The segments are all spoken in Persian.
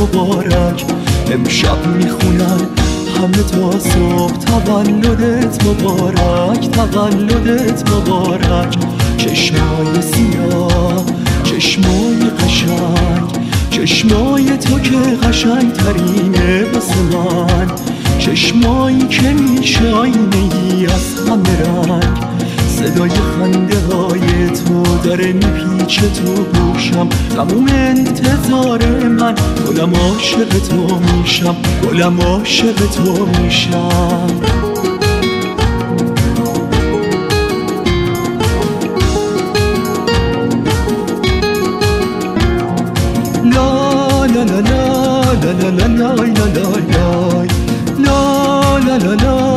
مبارک. امشب میخونن همه تا صبح تولدت مبارک، تولدت مبارک. چشمای سیاه، چشمای قشنگ، چشمای تو که قشنگ ترینه واسه من. چشمایی که میشه آینه‌ای از همه رنگ. صدای خنده های تو داره میپیچه تو گوشم. تموم انتظار من گلم عاشق تو میشم، گلم عاشق تو میشم. لا لا لا لا لا لا لا لا لا لا لا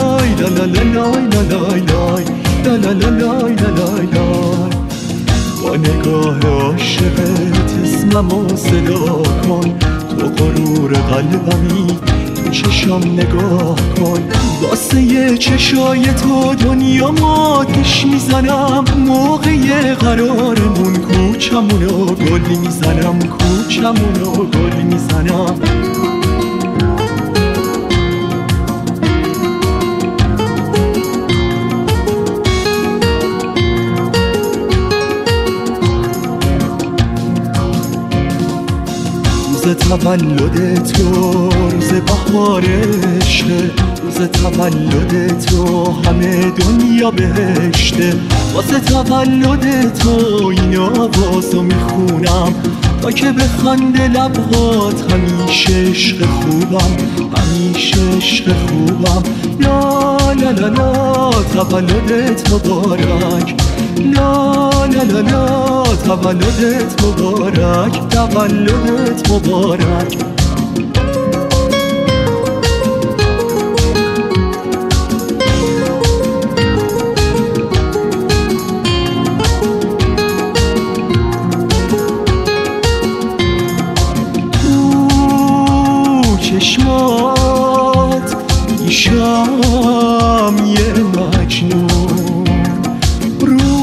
لا لا. با نگاه عاشقت اسممو صدا کن، تو غرور قلبمی، تو چشام نگاه کن. واسه یه چشای تو دنیامو آتیش میزنم. موقع قرارمون کوچمونو گل میزنم، کوچمونو گل میزنم. روز تولد تو روز بهار عشقه، روز تولد تو همه دنیا بهشته. واسه تولد تو این آوازو میخونم تا که بخنده لبهات همیشه عشق خوبم، همیشه عشق خوبم. لا لا لا لا تولدت مبارک، لا لا لا لا تولدت مبارک، تولدت مبارک. چشمات میشم یه مجنون، رو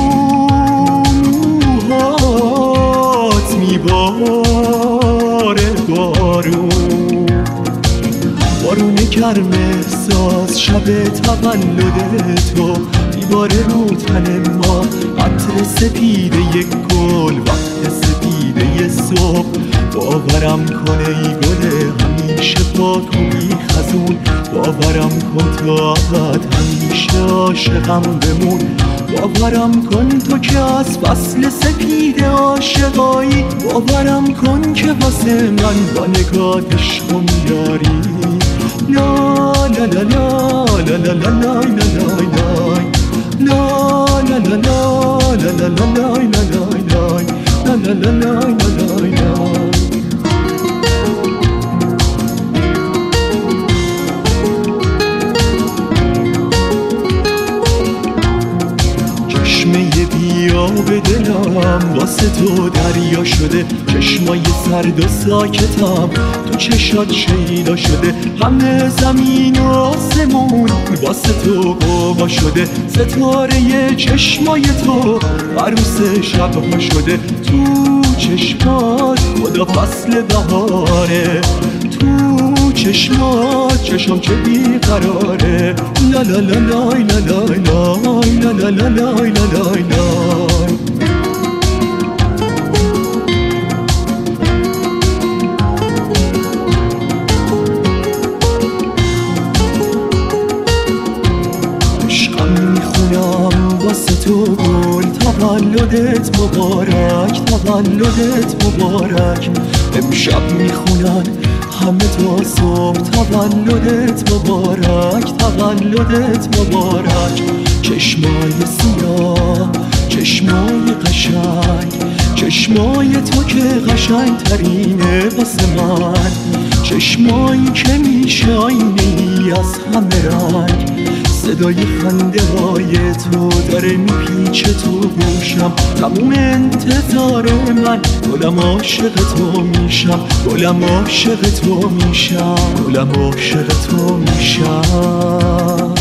موهات میباره بارون، بارون گرم احساس شب تولد تو میباره رو تن ما. عطر سپیده یک گل وقت سپیده صبح، باورم کنه ای گل همیشه پاک و میخزون. باورم کن تا ابد همیشه عاشقم بمون. باورم کن تو که از فصل سپید عاشقایی. باورم کن که واسه من با نگات عشق میاری. لا لا لا لا لا لا لا لا لا لا لا لا. چشمه بیا به دلم واسه تو دریا شده. چشمای سرد و ساکتم تو چشات شیدا شده. همه زمین و آسمون واسه تو قوا شده. ستاره چشمای تو عروس شبها شده. تو چشمات خدا فصل بهاره، تو چشمات چشم چه بیقراره. لا لا لا لا لا لا لا لا لا لا لا لا. واسه تو گل تولدت مبارک، تولدت مبارک. امشب میخونن همه تا صبح تولدت مبارک، تولدت مبارک. چشمای سیاه، چشمای قشنگ، چشمای تو که قشنگ ترینه واسه من. چشمایی که میشه آینه‌ای از همه رنگ. صدای خنده های تو داره میپیچه تو گوشم. تموم انتظار من گلم عاشق تو میشم، گلم عاشق تو میشم، گلم عاشق تو میشم.